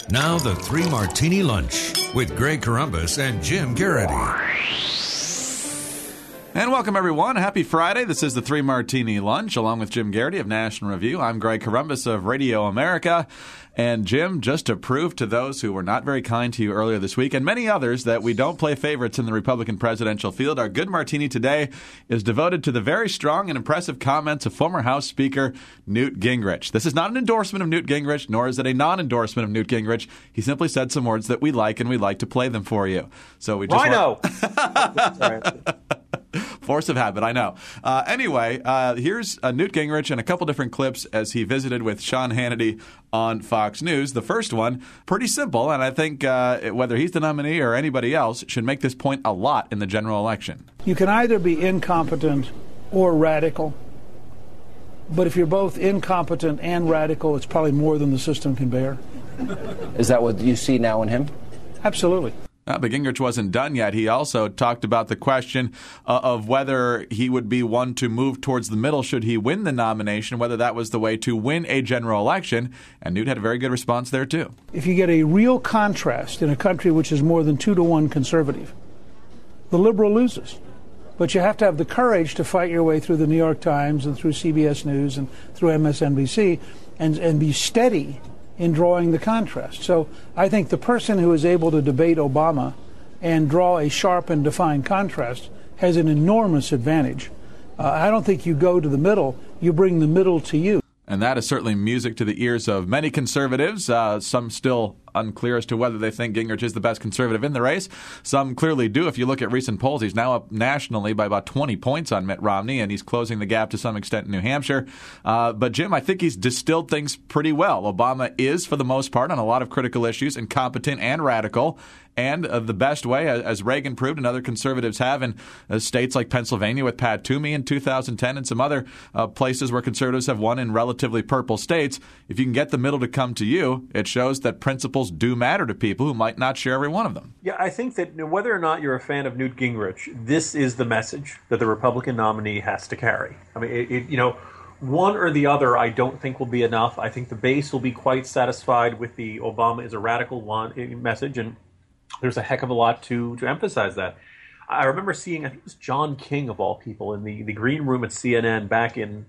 Now the Three Martini Lunch with Greg Corombos and Jim Garrity. And welcome, everyone. Happy Friday. This is the Three Martini Lunch, along with Jim Garrity of National Review. I'm Greg Corombos of Radio America. And, Jim, just to prove to those who were not very kind to you earlier this week, and many others, that we don't play favorites in the Republican presidential field, our good martini today is devoted to the very strong and impressive comments of former House Speaker Newt Gingrich. This is not an endorsement of Newt Gingrich, nor is it a non-endorsement of Newt Gingrich. He simply said some words that we like, and we like to play them for you. So we just Rhino! Force of habit, I know. Anyway, here's Newt Gingrich and a couple different clips as he visited with Sean Hannity on Fox News. The first one, pretty simple, and I think whether he's the nominee or anybody else should make this point a lot in the general election. You can either be incompetent or radical, but if you're both incompetent and radical, it's probably more than the system can bear. Is that what you see now in him? Absolutely. But Gingrich wasn't done yet. He also talked about the question of whether he would be one to move towards the middle should he win the nomination, whether that was the way to win a general election. And Newt had a very good response there, too. If you get a real contrast in a country which is more than 2-to-1 conservative, the liberal loses. But you have to have the courage to fight your way through the New York Times and through CBS News and through MSNBC and be steady in drawing the contrast. So I think the person who is able to debate Obama and draw a sharp and defined contrast has an enormous advantage. I don't think you go to the middle, you bring the middle to you. And that is certainly music to the ears of many conservatives, some still unclear as to whether they think Gingrich is the best conservative in the race. Some clearly do. If you look at recent polls, he's now up nationally by about 20 points on Mitt Romney, and he's closing the gap to some extent in New Hampshire. But, Jim, I think he's distilled things pretty well. Obama is, for the most part, on a lot of critical issues, incompetent and radical. And the best way, as Reagan proved and other conservatives have in states like Pennsylvania with Pat Toomey in 2010 and some other places where conservatives have won in relatively purple states, if you can get the middle to come to you, it shows that principles do matter to people who might not share every one of them. Yeah, I think that whether or not you're a fan of Newt Gingrich, this is the message that the Republican nominee has to carry. I mean, one or the other I don't think will be enough. I think the base will be quite satisfied with the Obama is a radical message, and there's a heck of a lot to emphasize that. I remember seeing, I think it was John King, of all people, in the green room at CNN back in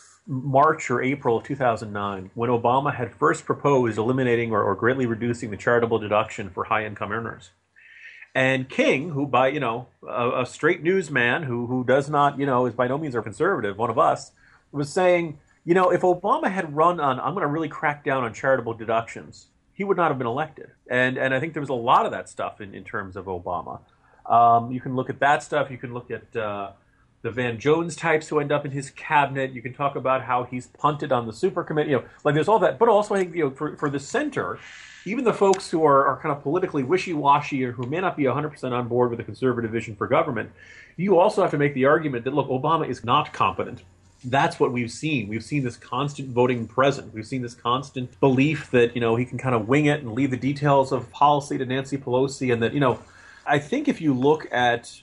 March or April of 2009, when Obama had first proposed eliminating or greatly reducing the charitable deduction for high-income earners. And King, who by, a straight newsman who does not, is by no means a conservative, one of us, was saying, if Obama had run on, I'm going to really crack down on charitable deductions, he would not have been elected. And I think there was a lot of that stuff in terms of Obama. You can look at that stuff. You can look at the Van Jones types who end up in his cabinet. You can talk about how he's punted on the super committee. There's all that. But also, I think, for the center, even the folks who are kind of politically wishy-washy or who may not be 100% on board with the conservative vision for government, you also have to make the argument that, look, Obama is not competent. That's what we've seen. We've seen this constant voting present. We've seen this constant belief that, he can kind of wing it and leave the details of policy to Nancy Pelosi. And that, I think if you look at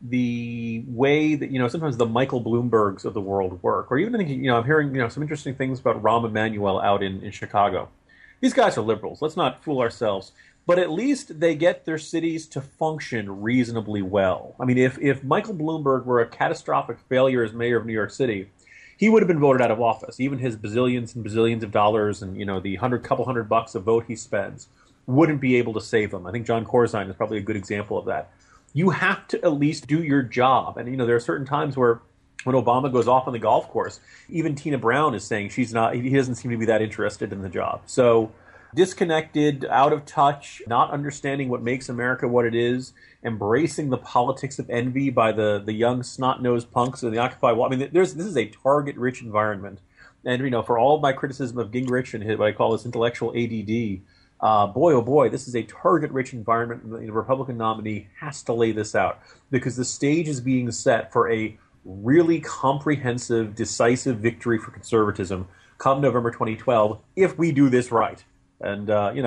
the way that, sometimes the Michael Bloombergs of the world work, or even thinking, I'm hearing, some interesting things about Rahm Emanuel out in Chicago. These guys are liberals. Let's not fool ourselves. But at least they get their cities to function reasonably well. I mean, if Michael Bloomberg were a catastrophic failure as mayor of New York City, he would have been voted out of office. Even his bazillions and bazillions of dollars and, the couple hundred bucks a vote he spends wouldn't be able to save him. I think John Corzine is probably a good example of that. You have to at least do your job. And, there are certain times where when Obama goes off on the golf course, even Tina Brown is saying he doesn't seem to be that interested in the job. So disconnected, out of touch, not understanding what makes America what it is, embracing the politics of envy by the young snot-nosed punks in the Occupy Wall. I mean, this is a target-rich environment. And, for all of my criticism of Gingrich and what I call his intellectual ADD, boy, oh boy, this is a target-rich environment. And the Republican nominee has to lay this out because the stage is being set for a really comprehensive, decisive victory for conservatism come November 2012 if we do this right. And,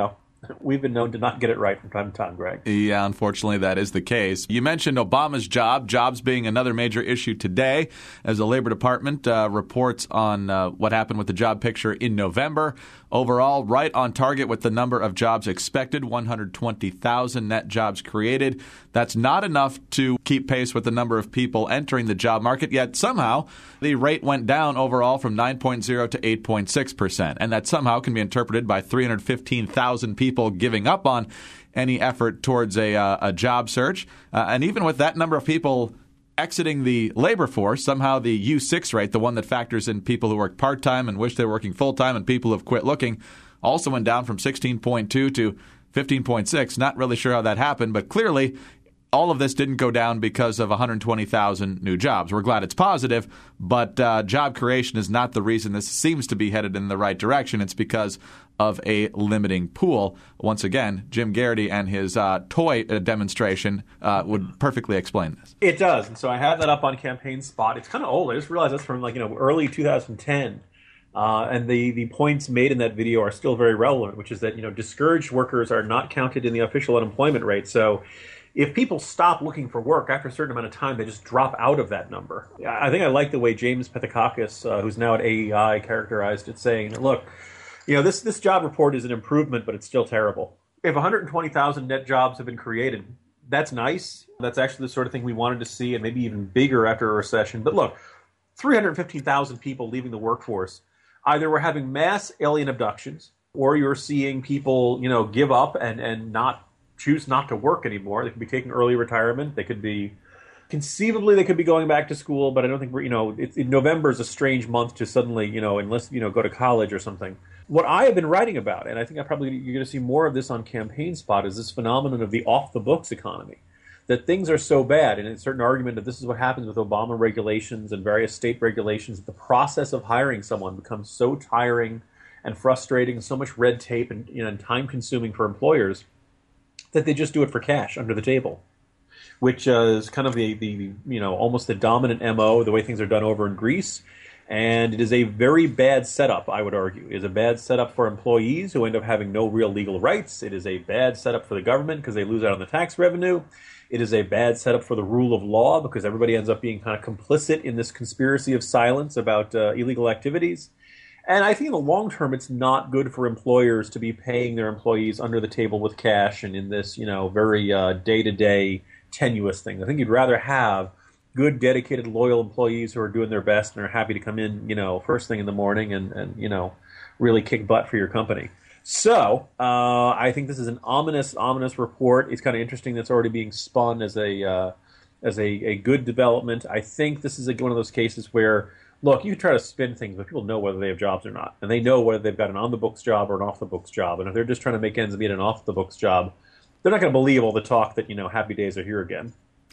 we've been known to not get it right from time to time, Greg. Yeah, unfortunately, that is the case. You mentioned Obama's jobs being another major issue today, as the Labor Department reports on what happened with the job picture in November. Overall, right on target with the number of jobs expected, 120,000 net jobs created. That's not enough to keep pace with the number of people entering the job market, yet somehow the rate went down overall from 9.0 to 8.6%. And that somehow can be interpreted by 315,000 people giving up on any effort towards a job search. And even with that number of people exiting the labor force, somehow the U6 rate, the one that factors in people who work part-time and wish they were working full-time and people who have quit looking, also went down from 16.2 to 15.6. Not really sure how that happened, but clearly all of this didn't go down because of 120,000 new jobs. We're glad it's positive, but job creation is not the reason this seems to be headed in the right direction. It's because of a limiting pool. Once again, Jim Geraghty and his toy demonstration would perfectly explain this. It does, and so I have that up on Campaign Spot. It's kind of old. I just realized that's from early 2010. And the points made in that video are still very relevant, which is that discouraged workers are not counted in the official unemployment rate. So if people stop looking for work after a certain amount of time, they just drop out of that number. I think I like the way James Pethokoukis, who's now at AEI, characterized it, saying that, look, this job report is an improvement, but it's still terrible. If 120,000 net jobs have been created, that's nice. That's actually the sort of thing we wanted to see, and maybe even bigger after a recession. But look, 315,000 people leaving the workforce. Either we're having mass alien abductions, or you're seeing people, give up and not choose not to work anymore. They could be taking early retirement. They could be, conceivably, they could be going back to school. But I don't think November is a strange month to suddenly, unless go to college or something. What I have been writing about, and I think you're going to see more of this on Campaign Spot, is this phenomenon of the off-the-books economy. That things are so bad, and it's a certain argument that this is what happens with Obama regulations and various state regulations, that the process of hiring someone becomes so tiring and frustrating, so much red tape and time-consuming for employers, that they just do it for cash under the table, which is kind of the almost the dominant MO, the way things are done over in Greece. And it is a very bad setup, I would argue. It is a bad setup for employees who end up having no real legal rights. It is a bad setup for the government because they lose out on the tax revenue. It is a bad setup for the rule of law because everybody ends up being kind of complicit in this conspiracy of silence about illegal activities. And I think in the long term, it's not good for employers to be paying their employees under the table with cash and in this, very day-to-day tenuous thing. I think you'd rather have good, dedicated, loyal employees who are doing their best and are happy to come in, first thing in the morning and really kick butt for your company. So I think this is an ominous report. It's kind of interesting that it's already being spun as a good development. I think this is one of those cases where, look, you try to spin things, but people know whether they have jobs or not. And they know whether they've got an on-the-books job or an off-the-books job. And if they're just trying to make ends meet an off-the-books job, they're not going to believe all the talk that, happy days are here again.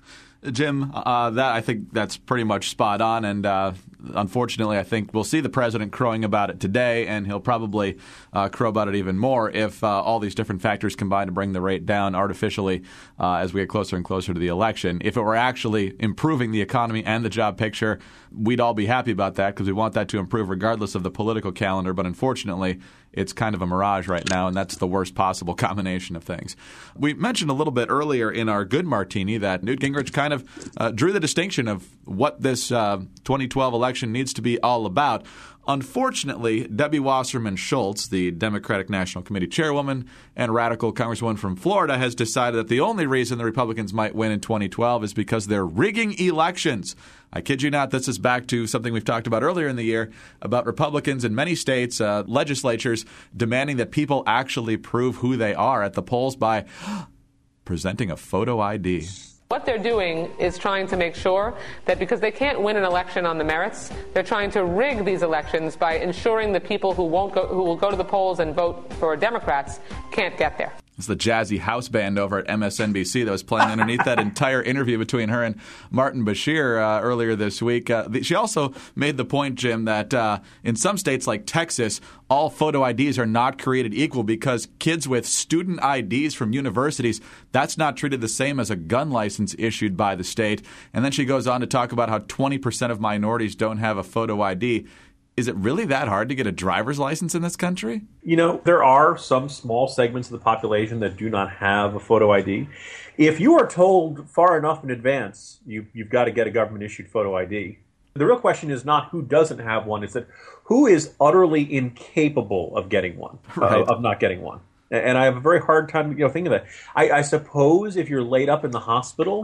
Jim, I think that's pretty much spot on, and unfortunately I think we'll see the president crowing about it today, and he'll probably crow about it even more if all these different factors combine to bring the rate down artificially as we get closer and closer to the election. If it were actually improving the economy and the job picture, we'd all be happy about that because we want that to improve regardless of the political calendar, but unfortunately it's kind of a mirage right now, and that's the worst possible combination of things. We mentioned a little bit earlier in our Good Martini that Newt Gingrich kind of drew the distinction of what this 2012 election needs to be all about. Unfortunately, Debbie Wasserman Schultz, the Democratic National Committee chairwoman and radical congresswoman from Florida, has decided that the only reason the Republicans might win in 2012 is because they're rigging elections. I kid you not, this is back to something we've talked about earlier in the year about Republicans in many states, legislatures, demanding that people actually prove who they are at the polls by presenting a photo ID. What they're doing is trying to make sure that because they can't win an election on the merits, they're trying to rig these elections by ensuring the people who will go to the polls and vote for Democrats can't get there. It's the jazzy house band over at MSNBC that was playing underneath that entire interview between her and Martin Bashir earlier this week. She also made the point, Jim, that in some states like Texas, all photo IDs are not created equal because kids with student IDs from universities, that's not treated the same as a gun license issued by the state. And then she goes on to talk about how 20% of minorities don't have a photo ID. Is it really that hard to get a driver's license in this country? You know, there are some small segments of the population that do not have a photo ID. If you are told far enough in advance, you've got to get a government-issued photo ID. The real question is not who doesn't have one, it's that who is utterly incapable of getting one, of not getting one. And I have a very hard time, thinking of that. I suppose if you're laid up in the hospital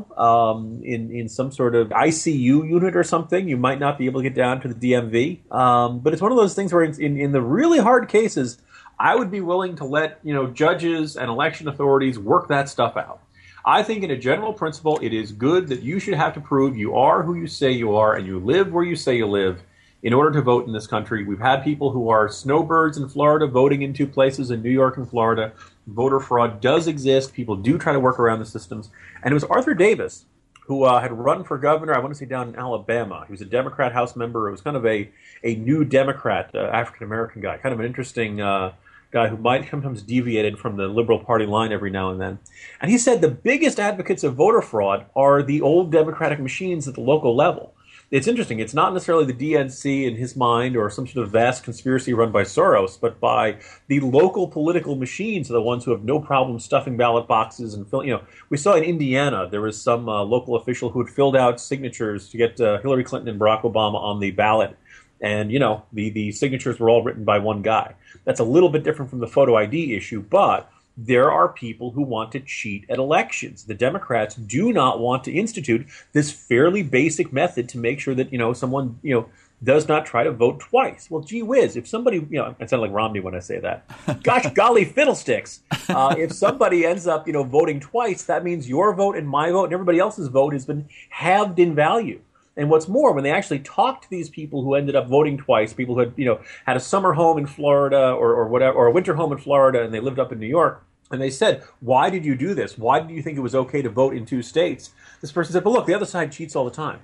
in some sort of ICU unit or something, you might not be able to get down to the DMV. But it's one of those things where in the really hard cases, I would be willing to let judges and election authorities work that stuff out. I think in a general principle, it is good that you should have to prove you are who you say you are and you live where you say you live in order to vote in this country. We've had people who are snowbirds in Florida voting in two places in New York and Florida. Voter fraud does exist. People do try to work around the systems. And it was Arthur Davis who had run for governor, I want to say down in Alabama. He was a Democrat House member. It was kind of a new Democrat, African-American guy, kind of an interesting guy who might sometimes deviated from the Liberal Party line every now and then. And he said the biggest advocates of voter fraud are the old Democratic machines at the local level. It's interesting. It's not necessarily the DNC in his mind or some sort of vast conspiracy run by Soros, but by the local political machines are the ones who have no problem stuffing ballot boxes and filling. We saw in Indiana there was some local official who had filled out signatures to get Hillary Clinton and Barack Obama on the ballot. And, the signatures were all written by one guy. That's a little bit different from the photo ID issue, but there are people who want to cheat at elections. The Democrats do not want to institute this fairly basic method to make sure that, someone, does not try to vote twice. Well, gee whiz, if somebody, I sound like Romney when I say that. Gosh, golly fiddlesticks. If somebody ends up, voting twice, that means your vote and my vote and everybody else's vote has been halved in value. And what's more, when they actually talked to these people who ended up voting twice, people who had, had a summer home in Florida or whatever, or a winter home in Florida, and they lived up in New York, and they said, why did you do this? Why did you think it was okay to vote in two states? This person said, well, look, the other side cheats all the time.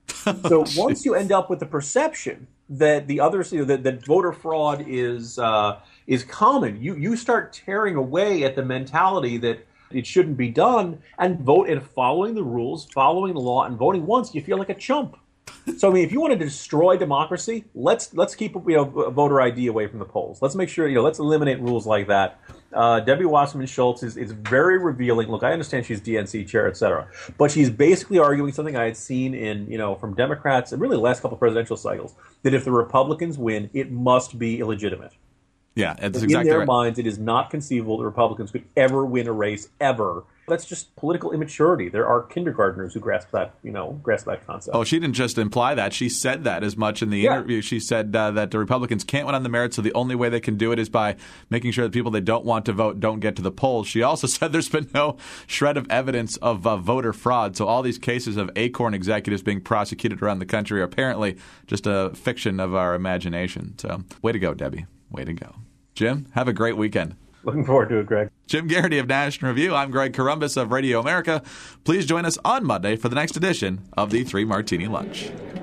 So once you end up with the perception that the others, that voter fraud is common, you start tearing away at the mentality that it shouldn't be done, and vote and following the rules, following the law, and voting once, you feel like a chump. So, if you want to destroy democracy, let's keep voter ID away from the polls. Let's make sure, let's eliminate rules like that. Debbie Wasserman Schultz is very revealing. Look, I understand she's DNC chair, et cetera, but she's basically arguing something I had seen from Democrats and really the last couple of presidential cycles, that if the Republicans win, it must be illegitimate. Yeah, it's in exactly their right. minds, it is not conceivable that Republicans could ever win a race, ever. That's just political immaturity. There are kindergartners who grasp that concept. Oh, she didn't just imply that. She said that as much in the interview. She said that the Republicans can't win on the merits, so the only way they can do it is by making sure that people they don't want to vote don't get to the polls. She also said there's been no shred of evidence of voter fraud, so all these cases of Acorn executives being prosecuted around the country are apparently just a fiction of our imagination. So, way to go, Debbie. Way to go. Jim, have a great weekend. Looking forward to it, Greg. Jim Garrity of National Review. I'm Greg Corombos of Radio America. Please join us on Monday for the next edition of the 3 Martini Lunch.